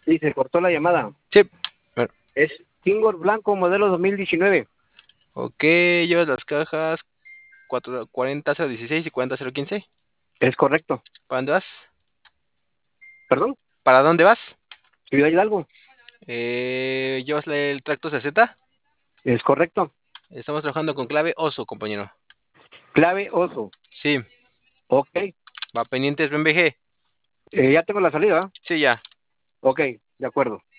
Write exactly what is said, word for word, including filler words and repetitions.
Sí, se cortó la llamada. Sí. Bueno, Es Tingor Blanco, modelo dos mil diecinueve. ok, llevas las cajas cuatro- cuarenta cero dieciséis y cuarenta cero quince. Es correcto. ¿Para dónde vas? ¿Perdón? ¿Para dónde vas? Ciudad Hidalgo. Eh, ¿llevas el tracto sesenta? Es correcto. Estamos trabajando con clave oso, compañero. Clave oso. Sí, Ok. va pendientes B M G. Eh, ya tengo la salida. Sí, ya. Ok, de acuerdo.